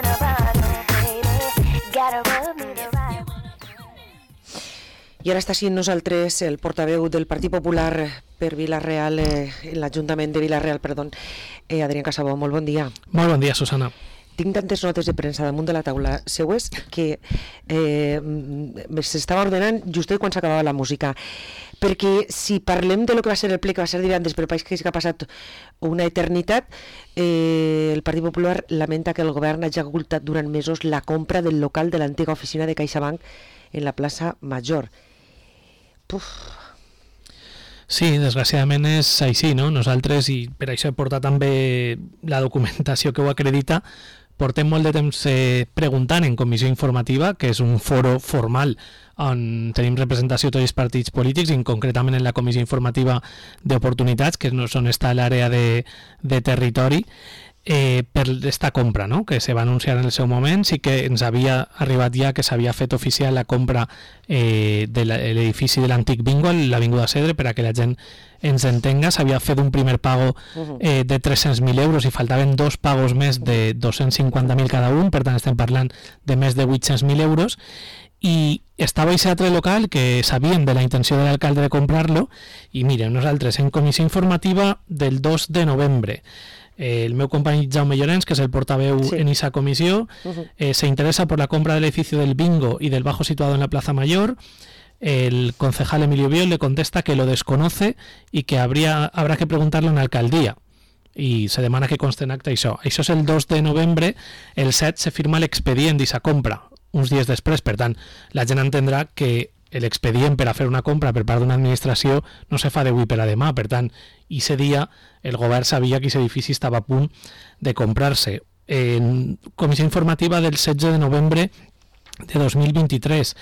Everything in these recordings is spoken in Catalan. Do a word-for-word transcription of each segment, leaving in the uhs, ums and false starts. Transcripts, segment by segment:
I ara està sent nosaltres el portaveu del Partit Popular per Vila-real, eh, l'Ajuntament de Vila-real, perdó, eh, Adrián Casabó. Molt bon dia. Molt bon dia, Susana. Tinc tantes notes de premsa damunt de la taula seues que eh, s'estava ordenant just quan s'acabava la música. Perquè si parlem de lo que va ser el ple, que va ser divendres, però pareix que ha passat una eternitat, eh, el Partit Popular lamenta que el govern hagi ocultat durant mesos la compra del local de l'antiga oficina de CaixaBank en la plaça Major. Puf. Sí, desgraciadament és així, no? Nosaltres, i per això he portat també la documentació que ho acredita, portem molt de temps eh, preguntant en comissió informativa, que és un foro formal on tenim representació de tots els partits polítics, i concretament en la comissió informativa d'oportunitats, que és on està l'àrea de, de territori, eh, per aquesta compra, no?, que se va anunciar en el seu moment. Sí que ens havia arribat ja que s'havia fet oficial la compra eh, de l'edifici de l'antic bingo, l'Avinguda Cedre, per a que la gent ens entenga. S'havia fet un primer pago eh, de tres-cents mil euros i faltaven dos pagos més de dos-cents cinquanta mil cada un, per tant estem parlant de més de vuit-cents mil euros, i estava aquest altre local que sabien de la intenció de l'alcalde de comprar-lo, i miren, nosaltres en comissió informativa del dos de novembre, el meu company Jaume Llorens, que és el portaveu sí. en esa comissió, uh-huh. eh, se interesa por la compra del edificio del bingo y del bajo situado en la Plaza Mayor. El concejal Emilio Biol le contesta que lo desconoce y que habría, habrá que preguntarlo en la alcaldía. Y se demana que conste en acta això. Això és el dos de novembre, el set se firma l'expedient d'esa compra, uns dies després. Per tant, la gent entendrà que l'expedient per a fer una compra per part d'una administració no se fa d'avui per a demà. Per tant, ese dia el govern sabia que aquest edifici estava a punt de comprar-se. En comissió informativa del setze de novembre de dos mil vint-i-tres,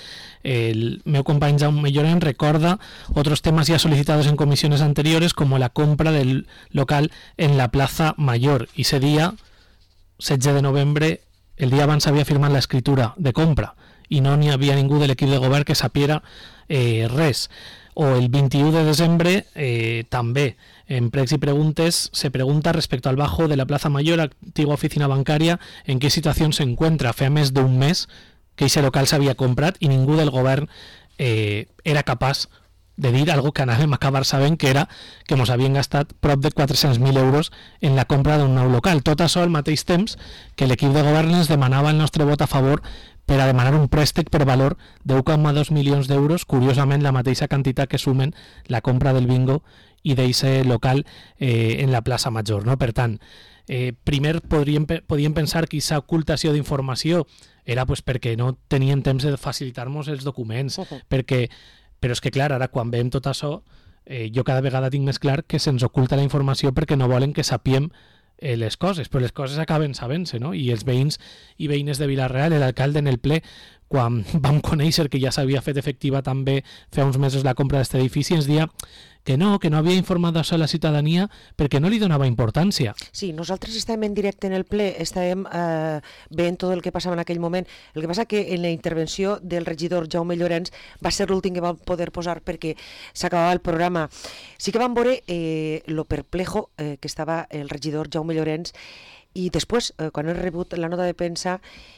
el meu company Jaume Llorens recorda otros temas ya solicitados en comisiones anteriores, como la compra del local en la Plaza Mayor. Y ese día, setze de novembre, el dia abans havia firmat l'escritura de compra i no n'hi havia ningú de l'equip de govern que sapiera eh, res. O el vint-i-u de desembre, eh, també, en pregs y preguntes, se pregunta respecto al bajo de la Plaza Mayor, antigua oficina bancaria, en qué situación se encuentra. Fa més d'un mes que ese local s'havia comprat i ningú del govern eh, era capaç de dir algo que anàvem a acabar sabent, que era que ens havien gastat prop de quatre-cents mil euros en la compra d'un nou local. Tot això al mateix temps que l'equip de govern ens demanava el nostre vot a favor per a demanar un préstec per valor de un coma dos milions d'euros, curiosament la mateixa quantitat que sumen la compra del bingo i d'aquest local eh, en la plaça Major, no? Per tant, eh, primer podríem, podíem pensar que aquesta ocultació d'informació era pues, perquè no tenien temps de facilitar-nos els documents, uh-huh. perquè, però és que clar, ara quan veiem tot això, eh, jo cada vegada tinc més clar que se'ns oculta la informació perquè no volen que sapiem eh, les coses, però les coses acaben sabent-se, no? I els veïns i veïnes de Vila-real, l'alcalde en el ple, quan vam conèixer que ja s'havia fet efectiva també fa uns mesos la compra d'aquest edifici, ens dia que no, que no havia informat això a la ciutadania perquè no li donava importància. Sí, nosaltres estàvem en directe en el ple, estàvem eh, veient tot el que passava en aquell moment. El que passa que en la intervenció del regidor Jaume Llorens va ser l'últim que va poder posar perquè s'acabava el programa. Sí que vam veure eh, lo perplejo eh, que estava el regidor Jaume Llorens, i després, eh, quan he rebut la nota de premsa,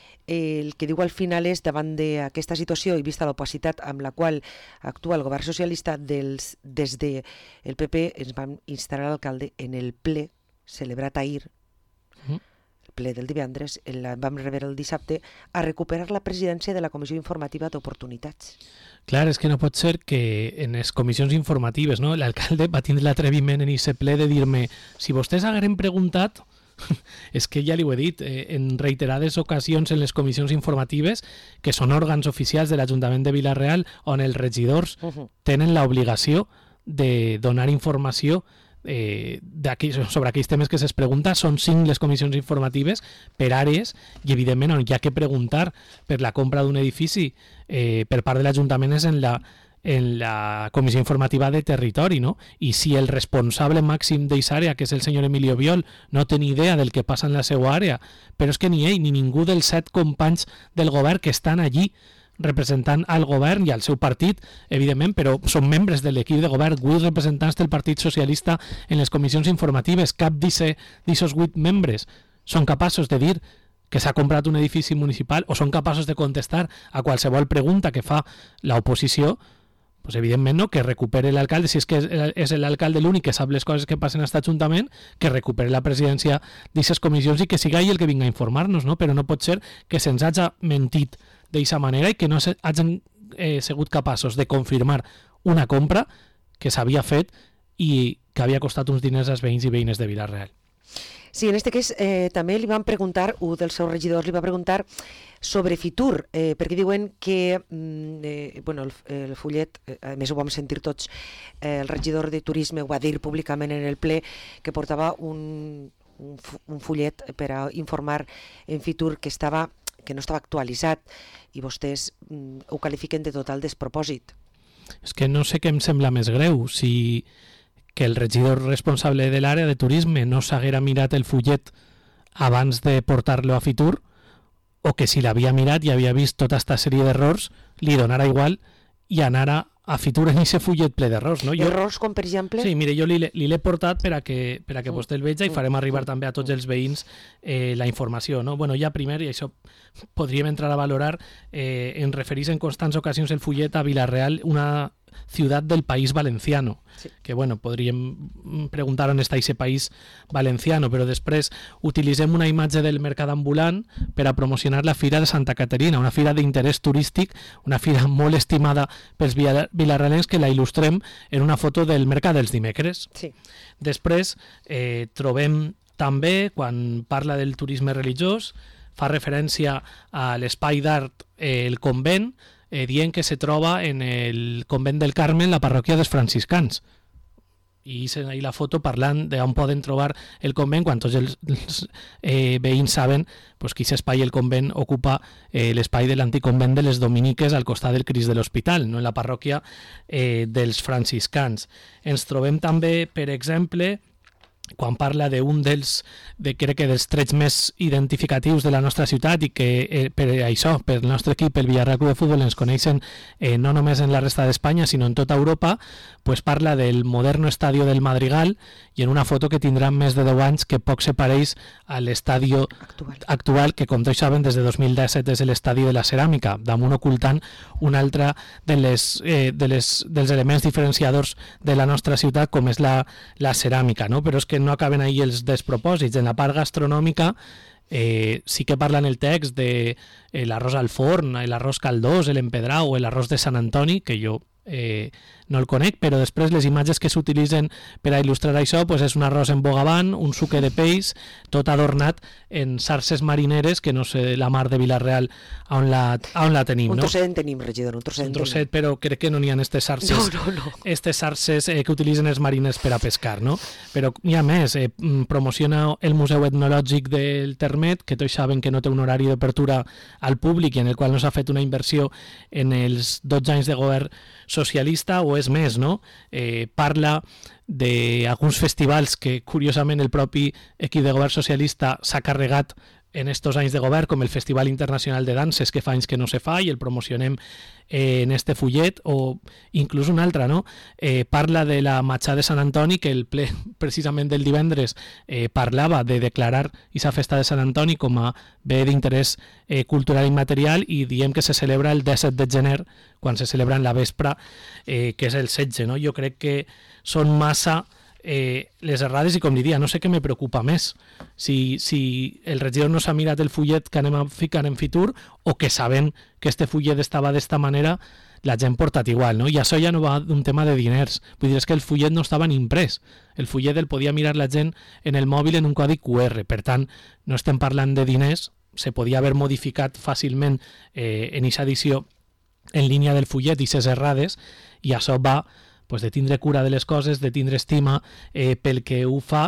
el que diu al final és, davant d'aquesta situació i vista l'opacitat amb la qual actua el govern socialista, dels, des del P P ens vam instar a l'alcalde en el ple celebrat ahir, mm. el ple del divendres, el vam rebre el dissabte, a recuperar la presidència de la comissió informativa d'oportunitats. Clar, és que no pot ser que en les comissions informatives, no, l'alcalde va tindre l'atreviment en aquest ple de dir-me, si vostès hagueren preguntat, és que ja li ho he dit eh, en reiterades ocasions en les comissions informatives, que són òrgans oficials de l'Ajuntament de Vila-real, on els regidors uh-huh. tenen l'obligació de donar informació eh, sobre aquells temes que se'ls pregunta. Són cinc les comissions informatives per àrees i evidentment on hi ha que preguntar per la compra d'un edifici eh, per part de l'Ajuntament és en la en la comissió informativa de territori, no? I si el responsable màxim d'aquesta àrea, que és el senyor Emilio Biol, no té ni idea del que passa en la seva àrea, però és que ni ell ni ningú dels set companys del govern que estan allí representant al govern i al seu partit, evidentment, però són membres de l'equip de govern, vuit representants del Partit Socialista en les comissions informatives, cap d'aquests vuit membres són capaços de dir que s'ha comprat un edifici municipal o són capaços de contestar a qualsevol pregunta que fa l'oposició, pues evidentment no, que recupere l'alcalde, si és que és l'alcalde l'únic que sap les coses que passen a aquest Ajuntament, que recupere la presidència d'aquestes comissions i que siga ell el que vinga a informar-nos, no? Però no pot ser que se'ns hagi mentit d'aquesta manera i que no hagin eh, sigut capaços de confirmar una compra que s'havia fet i que havia costat uns diners als veïns i veïnes de Vila-real. Sí, en este cas eh, també li van preguntar, un dels seus regidors li va preguntar sobre Fitur, eh, perquè diuen que eh, bueno, el, el fullet, eh, a més ho vam sentir tots, eh, el regidor de Turisme ho va dir públicament en el ple, que portava un, un, un fullet per a informar en Fitur que, estava, que no estava actualitzat i vostès mm, ho qualifiquen de total despropòsit. És que no sé què em sembla més greu, si que el regidor responsable de l'àrea de turisme no s'haguera mirat el fullet abans de portar-lo a Fitur, o que si l'havia mirat i havia vist tota aquesta sèrie d'errors, li donara igual i anara a Fitur en aquest fullet ple d'errors. No? Jo... Errors com, per exemple? Sí, mire, jo li, li l'he portat per a que, per a que mm. vostè el veja i farem arribar mm. també a tots els veïns eh, la informació. No? Bueno, ja primer, i això podríem entrar a valorar, eh, en referir en constants ocasions el fullet a Vila-real, una ciutat del País Valenciano, sí. Que bueno, podríem preguntar on està aquest País Valenciano, però després utilitzem una imatge del mercat ambulant per a promocionar la Fira de Santa Caterina, una fira d'interès turístic, una fira molt estimada pels vilarrealens, que la il·lustrem en una foto del mercat dels dimecres. Sí. Després eh, trobem també, quan parla del turisme religiós, fa referència a l'espai d'art eh, el convent, Eh, dient que se troba en el convent del Carme, en la parròquia dels franciscans. I ahí la foto parlant d'on poden trobar el convent, quan tots els, els eh, veïns saben pues, que aquest espai, el convent, ocupa eh, l'espai de l'antic convent de les Dominiques al costat del Crist de l'Hospital, no en la parròquia eh, dels franciscans. Ens trobem també, per exemple, quan parla d'un dels, de, crec que dels trets més identificatius de la nostra ciutat i que eh, per això, per el nostre equip, el Villarreal Club de Futbol, ens coneixen eh, no només en la resta d'Espanya, sinó en tota Europa, pues parla del moderno estadio del Madrigal i en una foto que tindrà més de deu anys que poc se pareix a l'estadi actual. actual, que com tots saben des de dos mil disset és l'estadi de la ceràmica, damunt ocultant un altre de les, eh, de les, dels elements diferenciadors de la nostra ciutat, com és la, la ceràmica, no? Però és que no acaben ahí els despropòsits. En la part gastronòmica eh, sí que parla en el text de eh, l'arròs al forn, l'arròs caldós, l'empedrau o l'arròs de Sant Antoni, que jo eh, no el conec, però després les imatges que s'utilitzen per a il·lustrar això pues és un arròs en bogavant, un suque de peix, tot adornat en sarses marineres, que no sé la mar de Vila-real on la, on la tenim. Un no? trosset en tenim, regidor, un trosset. Un trosset, però crec que no n'hi ha aquestes sarses, no, no, no. Estes sarses eh, que utilitzen els marines per a pescar, no? Però n'hi ha més, eh, promociona el Museu Etnològic del Termet, que tots saben que no té un horari d'apertura al públic i en el qual no s'ha fet una inversió en els dotze anys de govern socialista, o és més, no? Eh, parla d'alguns festivals que, curiosament, el propi equip de govern socialista s'ha carregat en estos anys de govern, com el Festival Internacional de Danses, que fa anys que no se fa i el promocionem eh, en este fullet, o inclús un altre, no? Eh, parla de la Matxà de Sant Antoni, que el ple precisament del divendres eh, parlava de declarar aquesta festa de Sant Antoni com a bé d'interès eh, cultural i material, i diem que se celebra el disset de gener, quan se celebra en la vespra, eh, que és el setze, no? Jo crec que són massa Eh, les errades i, com diria, no sé què me preocupa més, si, si el regidor no s'ha mirat el fullet que anem a ficar en Fitur, o que sabem que este fullet estava d'esta manera, la gent portat igual, no? I això ja no va d'un tema de diners, vull dir, és que el fullet no estava ni imprès, el fullet el podia mirar la gent en el mòbil en un codi cu erre, per tant, no estem parlant de diners, se podia haver modificat fàcilment eh, en aquesta edició en línia del fullet i ses errades, i això va pues, de tindre cura de les coses, de tindre estima eh, pel que ho fa,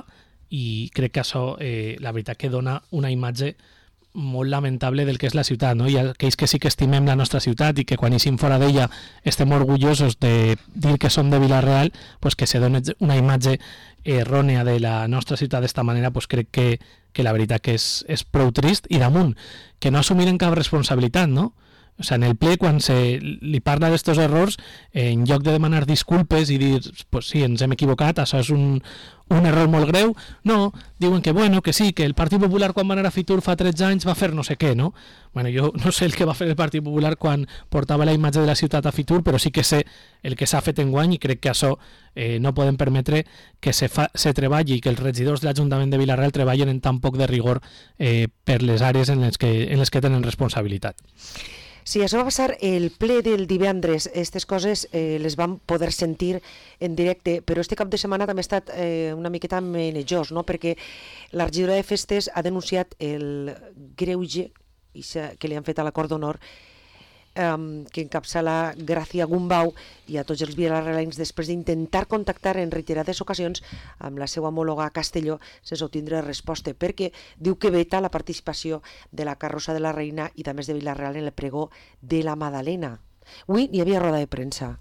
i crec que això, eh, la veritat, que dona una imatge molt lamentable del que és la ciutat, no? I aquells que sí que estimem la nostra ciutat i que quan eixim fora d'ella estem orgullosos de dir que som de Vila-real, pues que se doni una imatge errònia de la nostra ciutat d'esta manera, pues crec que, que la veritat que és, és prou trist, i damunt, que no assumiren cap responsabilitat, no? O sea, en el ple, quan se li parla d'estos errors, eh, en lloc de demanar disculpes i dir, pues sí, ens hem equivocat, això és un, un error molt greu, no, diuen que bueno, que sí, que el Partit Popular quan va anar a Fitur fa tretze anys va fer no sé què, no? Bueno, jo no sé el que va fer el Partit Popular quan portava la imatge de la ciutat a Fitur, però sí que sé el que s'ha fet enguany i crec que això eh, no podem permetre que se, fa, se treballi i que els regidors de l'Ajuntament de Vila-real treballen en tan poc de rigor eh, per les àrees en les que, en les que tenen responsabilitat. Sí, això va passar el ple del divendres. Aquestes coses eh, les vam poder sentir en directe, però este cap de setmana també ha estat eh, una miqueta menejós, no? Perquè la regidora de Festes ha denunciat el greuge que li han fet a l'acord d'honor Um, que encapçala Gràcia Gumbau i a tots els vilarealens després d'intentar contactar en reiterades ocasions amb la seva homòloga a Castelló sense obtindre resposta, perquè diu que veta la participació de la carrossa de la Reina i també de Vila-real en el pregó de la Madalena. Avui hi havia roda de premsa.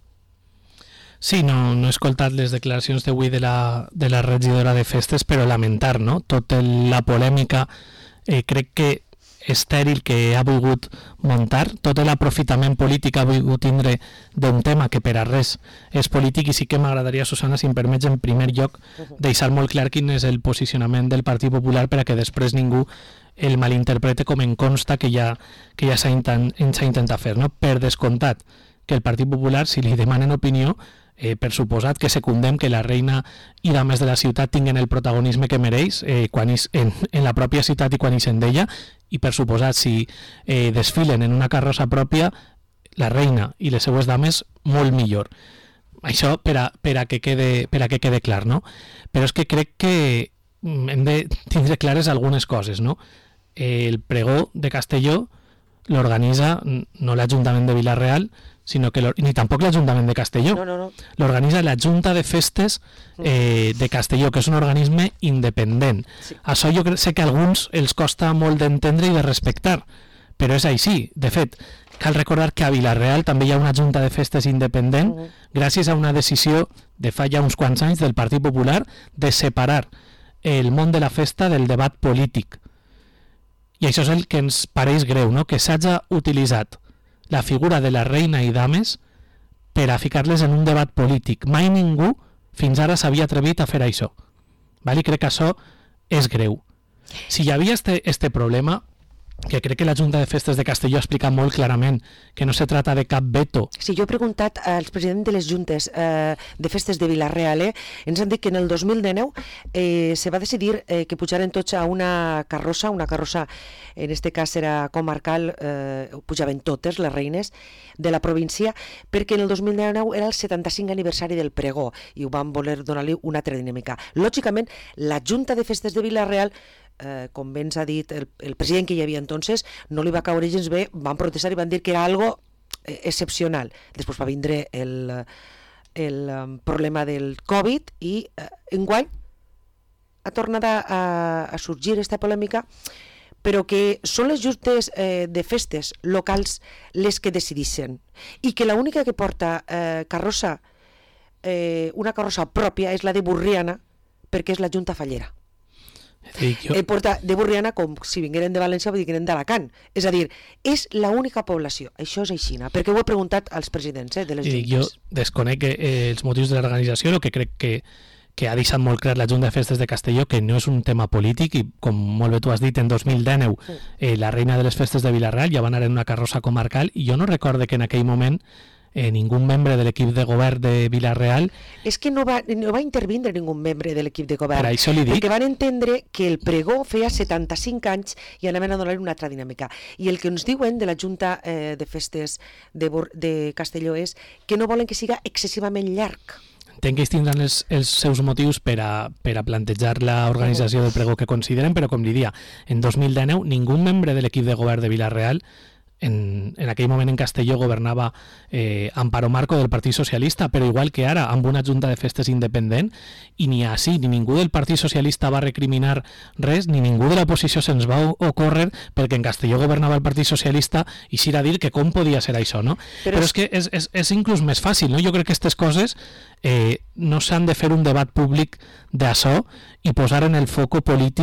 Sí, no, no he escoltat les declaracions d'avui de la, de la regidora de Festes, però lamentar, no? Tota la polèmica, eh, crec que estèril que ha volgut muntar, tot l'aprofitament polític ha volgut tindre d'un tema que per a res és polític, i sí que m'agradaria, Susana, si em permets, en primer lloc deixar molt clar quin és el posicionament del Partit Popular per a que després ningú el malinterprete com en consta que ja, que ja s'ha intent, intentat fer, no? Per descomptat que el Partit Popular, si li demanen opinió, Eh, per suposat que secundem que la reina i dames de la ciutat tinguen el protagonisme que mereix eh, quan és en, en la pròpia ciutat i quan és en d'ella, i per suposat si eh, desfilen en una carrossa pròpia la reina i les seues dames, molt millor. Això per a, per a, que, quede, per a que quede clar, no? Però és que crec que hem de tindre clares algunes coses, no? El pregó de Castelló l'organitza no l'Ajuntament de Vila-real, sinó que ni tampoc l'Ajuntament de Castelló. No, no, no. L'organitza la Junta de Festes eh, de Castelló, que és un organisme independent. Sí. Això jo sé que a alguns els costa molt d'entendre i de respectar, però és així. De fet, cal recordar que a Vila-real també hi ha una Junta de Festes independent, uh -huh. gràcies a una decisió de fa ja uns quants anys del Partit Popular de separar el món de la festa del debat polític. I això és el que ens pareix greu, no? Que s'hagi utilitzat la figura de la reina i dames per a ficar-les en un debat polític. Mai ningú fins ara s'havia atrevit a fer això. Val? I crec que això és greu. Si hi havia este, este problema, que crec que la Junta de Festes de Castelló explica molt clarament que no se trata de cap veto. Sí, jo he preguntat als presidents de les Juntes eh, de Festes de Vila-real, eh, ens han dit que en el dos mil dinou eh, se va decidir eh, que pujaren tots a una carrossa, una carrossa, en este cas era comarcal, eh, pujaven totes les reines de la província, perquè en el dos mil dinou era el setanta-cinc aniversari del pregó i ho van voler donar-li una altra dinàmica. Lògicament, la Junta de Festes de Vila-real, Eh, com bé ens ha dit el, el president que hi havia entonces, no li va caure gens bé, van protestar i van dir que era algo eh, excepcional. Després va vindre el, el um, problema del Covid i eh, enguany ha tornat a, a, a sorgir aquesta polèmica, però que són les juntes eh, de festes locals les que decidixen i que l'única que porta eh, carrossa, eh, una carrossa pròpia és la de Borriana, perquè és la Junta Fallera. Sí, jo... El porta de Borriana com si vingueren de València o vingueren d'Alacant. És a dir, és l'única població. Això és aixina, perquè ho he preguntat als presidents eh, de les juntes. Jo desconec eh, els motius de l'organització, el que crec que, que ha deixat molt clar la Junta de Festes de Castelló, que no és un tema polític, i com molt bé tu has dit, en dos mil dinou eh, la reina de les festes de Vila-real ja va anar en una carrossa comarcal, i jo no recorde que en aquell moment Eh, ningú membre de l'equip de govern de Vila-real... És que no va, no va intervindre ningú membre de l'equip de govern. Per això li dic. Perquè van entendre que el pregó feia setanta-cinc anys i anaven a donar-li una altra dinàmica. I el que ens diuen de la Junta eh, de Festes de, de Castelló és que no volen que siga excessivament llarg. Entenc que ells tindran els, els seus motius per a, per a plantejar l'organització del pregó que consideren, però com li dia, en dos mil dinou ningú membre de l'equip de govern de Vila-real. En, en aquell moment en Castelló governava eh, Amparo Marco del Partit Socialista, però igual que ara, amb una Junta de Festes independent, i ni així, ni ningú del Partit Socialista va recriminar res, ni ningú de l'oposició se'ns va ocórrer perquè en Castelló governava el Partit Socialista, i s'hi irà a dir que com podia ser això, no? Però, però és que és, és, és inclús més fàcil, no? Jo crec que aquestes coses eh, no s'han de fer un debat públic d'això i posar en el foco polític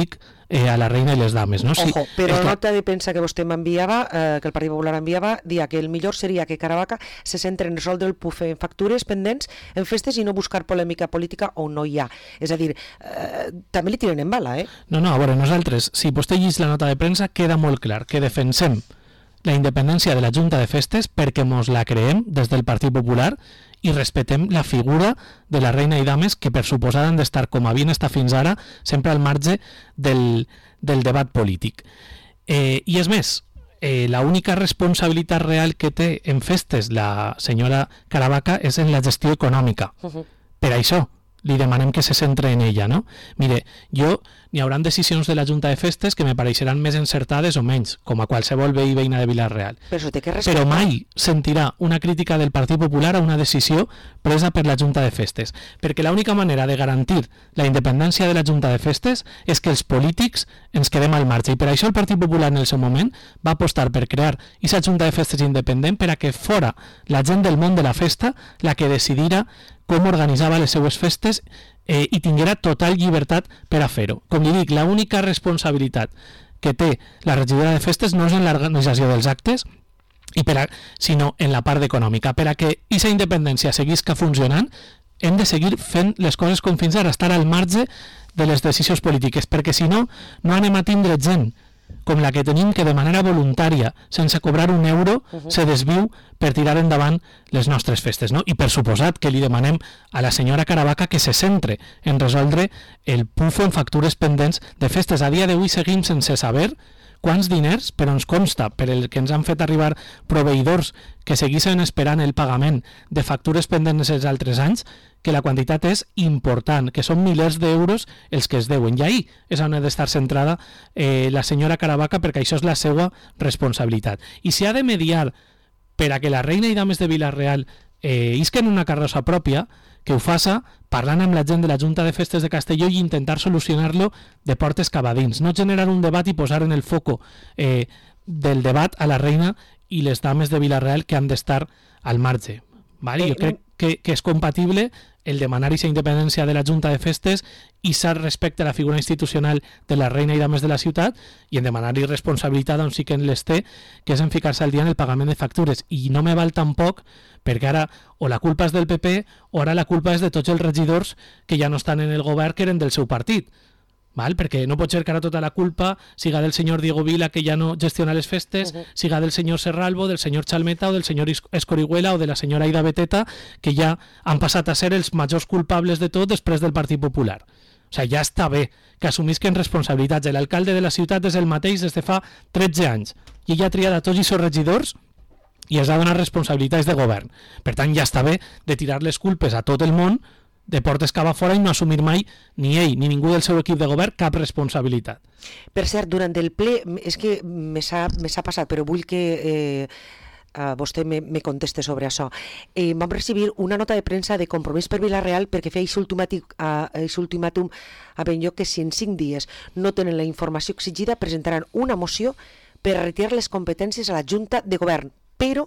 eh, a la reina i les dames. No? Ojo, sí, però la nota de premsa que vostè m'enviava, eh, que el Partit Popular enviava, dia que el millor seria que Caravaca se centre en resoldre el puf en factures pendents en festes i no buscar polèmica política on no hi ha. És a dir, eh, també li tiren en bala, eh? No, no, a veure, nosaltres, si vostè llegeix la nota de premsa, queda molt clar que defensem la independència de la Junta de Festes perquè mos la creem des del Partit Popular i respetem la figura de la reina i dames que per suposada han d'estar, com havien estat fins ara, sempre al marge del, del debat polític. Eh, I és més, eh, l'única responsabilitat real que té en festes la senyora Caravaca és en la gestió econòmica. Uh-huh. Per això li demanem que se centre en ella, no? Mire, jo, n'hi haurà decisions de la Junta de Festes que me pareixeran més encertades o menys, com a qualsevol veí veïna de Vila-real. Però, Però mai sentirà una crítica del Partit Popular a una decisió presa per la Junta de Festes, perquè l'única manera de garantir la independència de la Junta de Festes és que els polítics ens quedem al marge, i per això el Partit Popular en el seu moment va apostar per crear aquesta Junta de Festes independent per a que fora la gent del món de la festa la que decidira com organitzava les seues festes eh, i tinguera total llibertat per a fer-ho. Com li dic, l'única responsabilitat que té la regidora de festes no és en l'organització dels actes, i per a, sinó en la part econòmica. Per a que aquesta independència seguisca funcionant, hem de seguir fent les coses com fins ara, estar al marge de les decisions polítiques, perquè si no, no anem a tindre gent com la que tenim que de manera voluntària, sense cobrar un euro, uh-huh. se desviu per tirar endavant les nostres festes, no? I per suposat que li demanem a la senyora Caravaca que se centre en resoldre el pufo en factures pendents de festes. A dia d'avui seguim sense saber quants diners, però ens consta, per el que ens han fet arribar proveïdors que seguissin esperant el pagament de factures pendents els altres anys, que la quantitat és important, que són milers d'euros els que es deuen. I ahí és on ha d'estar centrada eh, la senyora Caravaca, perquè això és la seva responsabilitat. I si ha de mediar per a que la reina i dames de Vila-real eh, isquen una carrossa pròpia, que ho faça parlant amb la gent de la Junta de Festes de Castelló i intentar solucionar-lo de portes cap a dins, no generar un debat i posar en el foco eh, del debat a la reina i les dames de Vila-real que han d'estar al marge. Vale? Jo crec que, que és compatible el demanar aquesta independència de la Junta de Festes i s'ha respecte a la figura institucional de la reina i dames de la ciutat i en demanar-hi responsabilitat on sí que en les té, que és en ficar-se al dia en el pagament de factures. I no me val tampoc perquè ara o la culpa és del P P o ara la culpa és de tots els regidors que ja no estan en el govern, que eren del seu partit. Val? Perquè no pot ser que ara tota la culpa siga del senyor Diego Vila, que ja no gestiona les festes, uh-huh. siga del senyor Serralbo, del senyor Chalmeta o del senyor Escorihuela o de la senyora Aida Beteta, que ja han passat a ser els majors culpables de tot després del Partit Popular. O sigui, ja està bé que assumisquen responsabilitats. L'alcalde de la ciutat és el mateix des de fa tretze anys i ella ha triat a tots els seus regidors i els ha donat responsabilitats de govern. Per tant, ja està bé de tirar les culpes a tot el món de portes cap a fora i no assumir mai ni ell ni ningú del seu equip de govern cap responsabilitat. Per cert, durant el ple, és que me s'ha passat, però vull que eh, uh, vostè me, me conteste sobre això. Eh, vam recibir una nota de premsa de Compromís per Vila-real perquè feia aquest ultimàtum a Benlloc que si en cinc dies no tenen la informació exigida presentaran una moció per retirar les competències a la Junta de Govern, però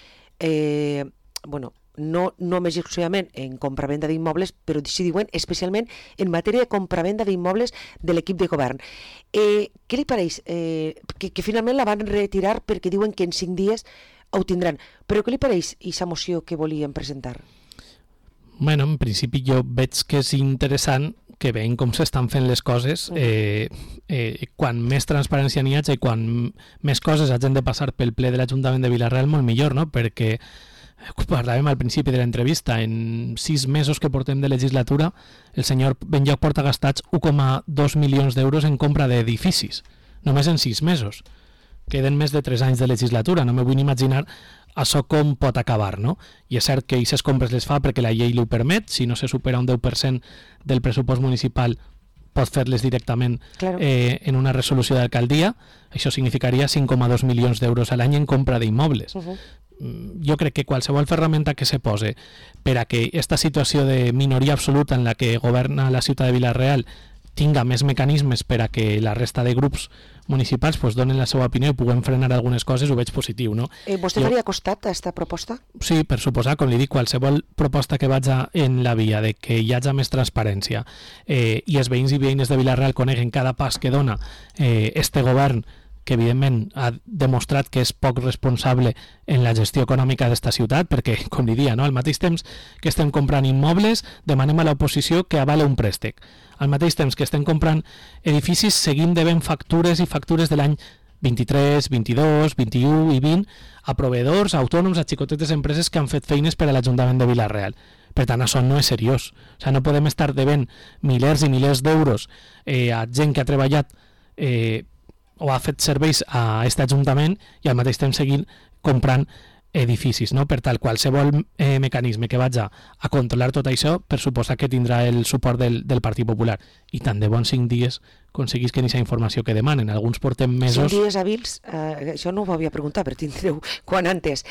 eh, bueno, no només exclusivament en compravenda d'immobles, però si diuen especialment en matèria de compravenda d'immobles de l'equip de govern. Eh, què li pareix? Eh, que, que finalment la van retirar perquè diuen que en cinc dies ho tindran. Però què li pareix aquesta moció que volien presentar? Bueno, en principi jo veig que és interessant que veiem com s'estan fent les coses. Eh, eh, quan més transparència n'hi hagi i quan més coses hagin de passar pel ple de l'Ajuntament de Vila-real, molt millor, no? Perquè parlàvem al principi de l'entrevista, en sis mesos que portem de legislatura, el senyor Benlloc porta gastats un coma dos milions d'euros en compra d'edificis, només en sis mesos. Queden més de tres anys de legislatura, no me vull imaginar això com pot acabar, no? I és cert que aquestes compres les fa perquè la llei li ho permet, si no se supera un deu per cent del pressupost municipal pot fer-les directament claro. eh, en una resolució d'alcaldia, això significaria cinc coma dos milions d'euros a l'any en compra d'immobles. Uh-huh. Jo crec que qualsevol ferramenta que se pose per a que aquesta situació de minoria absoluta en la que governa la ciutat de Vila-real tinga més mecanismes per a que la resta de grups municipals pues, donen la seva opinió i puguem frenar algunes coses, ho veig positiu, no? Eh, vostè jo... faria costat a aquesta proposta? Sí, per suposar, com li dic, qualsevol proposta que vaig en la via de que hi hagi més transparència eh, i els veïns i veïnes de Vila-real coneguen cada pas que dona eh, este govern, que evidentment ha demostrat que és poc responsable en la gestió econòmica d'esta ciutat, perquè, com li dia, no? al mateix temps que estem comprant immobles, demanem a l'oposició que avale un préstec. Al mateix temps que estem comprant edificis, seguim devent factures i factures de l'any vint-i-tres, vint-i-dos, vint-i-u i vint a proveedors, a autònoms, a xicotetes empreses que han fet feines per a l'Ajuntament de Vila-real. Per tant, això no és seriós. O sigui, no podem estar devent milers i milers d'euros eh, a gent que ha treballat eh, o ha fet serveis a aquest Ajuntament i al mateix temps seguint comprant edificis, no? Per tal, qualsevol eh, mecanisme que vagi a controlar tot això, per suposar que tindrà el suport del, del Partit Popular. I tant de bons cinc dies aconseguís que aquesta informació que demanen. Alguns portem mesos... Cinc dies hàbils, eh, això no ho havia preguntat, però tindreu quan antes.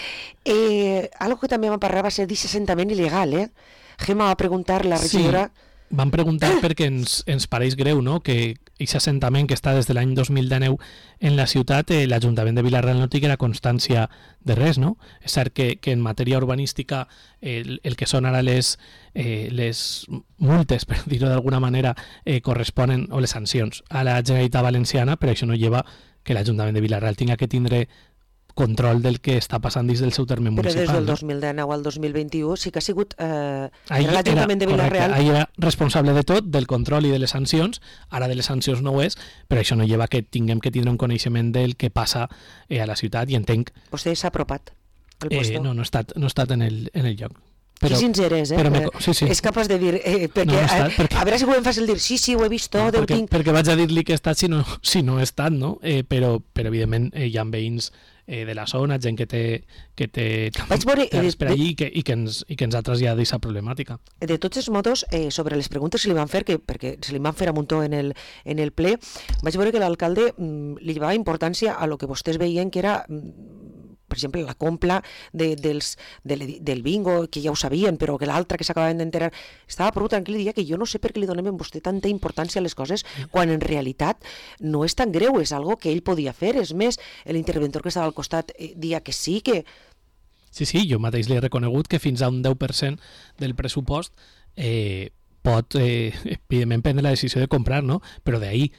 Eh, algo que també vam parlar va ser d'assentament il·legal, eh? Gemma va preguntar, la regidora... Sí. Vam preguntar perquè ens, ens pareix greu, no?, que aquest assentament que està des de l'any dos mil dinou en la ciutat, eh, l'Ajuntament de Vila-real no tinguera constància de res, no? És cert que, que en matèria urbanística eh, el, el que són ara les, eh, les multes, per dir-ho d'alguna manera, eh, corresponen, o les sancions, a la Generalitat Valenciana, però això no lleva que l'Ajuntament de Vila-real tinga que tindre control del que està passant dins del seu terme municipal. Però des del no? dos mil dinou al dos mil vint-i-u sí que ha sigut eh, l'Ajuntament de Vila-real. Ahir era responsable de tot, del control i de les sancions, ara de les sancions no ho és, però això no lleva que tinguem que tindre un coneixement del que passa eh, a la ciutat i entenc... Vostè s'ha apropat al eh, puesto? No, no he estat, no he estat en, el, en el lloc. Però, que sincer és, eh? Però me, sí, sí. És capaç de dir... Eh, perquè, no, no estat, perquè, a, a veure si ho hem fàcil dir, sí, sí, ho he vist tot, no, perquè, tinc... perquè vaig a dir-li que he estat si no, si no he estat, no? Eh, però, però evidentment eh, hi ha veïns eh, de la zona, gent que té, que té Vaig veure, terres per allí i que, i, que ens, i que ens ha traslladat aquesta problemàtica. De tots els modos, eh, sobre les preguntes que li van fer, que, perquè se li van fer a muntó en el, en el ple, vaig veure que l'alcalde mm, li llevava importància a lo que vostès veien que era... Mm, per exemple, la compra de, dels, de, del bingo, que ja ho sabien, però que l'altra que s'acabaven d'enterar, estava prou tranquil i deia que jo no sé per què li donem a vostè tanta importància a les coses, quan en realitat no és tan greu, és algo que ell podia fer. És més, l'interventor que estava al costat eh, dia que sí, que... Sí, sí, jo mateix li he reconegut que fins a un deu per cent del pressupost eh, pot, eh, evidentment, prendre la decisió de comprar, no? Però d'ahir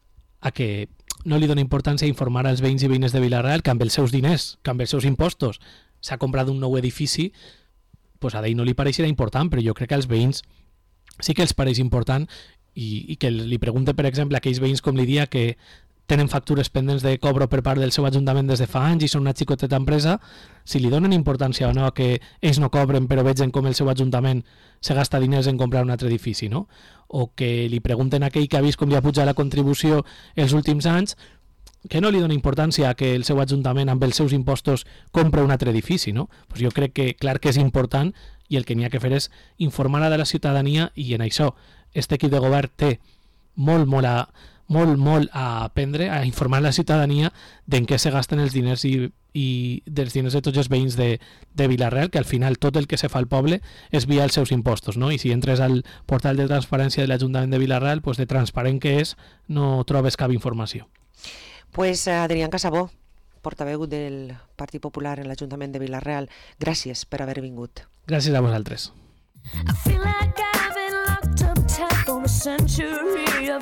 a que no li dona importància a informar als veïns i veïnes de Vila-real que amb els seus diners, que amb els seus impostos s'ha comprat un nou edifici, pues a d'ahir no li pareixerà important, però jo crec que als veïns sí que els pareix important i, i que li pregunte, per exemple, a aquells veïns com li dia que tenen factures pendents de cobro per part del seu ajuntament des de fa anys i són una xicoteta empresa, si li donen importància o no que ells no cobren però vegen com el seu ajuntament se gasta diners en comprar un altre edifici, no? O que li pregunten a aquell que ha vist com li ha pujat la contribució els últims anys, que no li dona importància que el seu ajuntament amb els seus impostos compra un altre edifici, no? Pues jo crec que clar que és important i el que n'hi ha que fer és informar a la ciutadania i en això este equip de govern té molt, molt a molt, molt a aprendre, a informar la ciutadania d'en què se gasten els diners i, i dels diners de tots els veïns de, de Vila-real, que al final tot el que se fa al poble és via els seus impostos, no? I si entres al portal de transparència de l'Ajuntament de Vila-real, pues de transparent que és, no trobes cap informació. Pues Adrián Casabó, portaveu del Partit Popular en l'Ajuntament de Vila-real, gràcies per haver vingut. Gràcies a vosaltres. I feel like I've been locked up tight for a century of